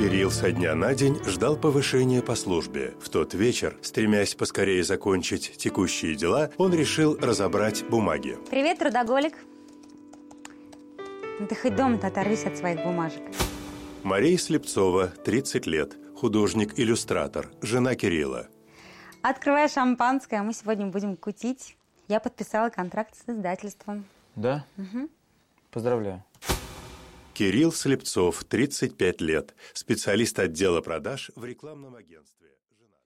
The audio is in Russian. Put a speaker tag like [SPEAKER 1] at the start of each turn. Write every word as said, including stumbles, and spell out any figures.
[SPEAKER 1] Кирилл со дня на день ждал повышения по службе. В тот вечер, стремясь поскорее закончить текущие дела, он решил разобрать бумаги.
[SPEAKER 2] Привет, трудоголик. Ты хоть дома-то оторвись от своих бумажек.
[SPEAKER 1] Мария Слепцова, тридцать лет, художник-иллюстратор, жена Кирилла.
[SPEAKER 2] Открывай шампанское, а мы сегодня будем кутить. Я подписала контракт с издательством.
[SPEAKER 3] Да?
[SPEAKER 2] Угу.
[SPEAKER 3] Поздравляю.
[SPEAKER 1] Кирилл Слепцов, тридцать пять лет, специалист отдела продаж в рекламном агентстве. Жена.